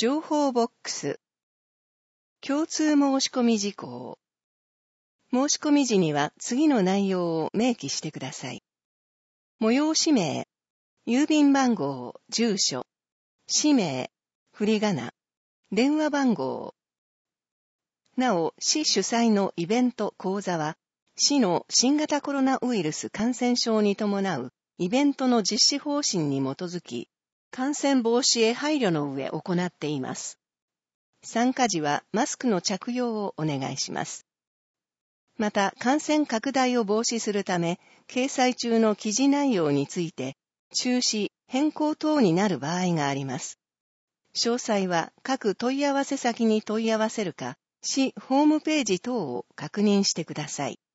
情報ボックス。共通申し込み事項。申し込み時には次の内容を明記してください。催し名、郵便番号、住所、氏名、振り仮名、電話番号。なお、市主催のイベント講座は、市の新型コロナウイルス感染症に伴うイベントの実施方針に基づき、感染防止へ配慮の上行っています。参加時はマスクの着用をお願いします。また、感染拡大を防止するため、掲載中の記事内容について、中止、変更等になる場合があります。詳細は各問い合わせ先に問い合わせるか、市ホームページ等を確認してください。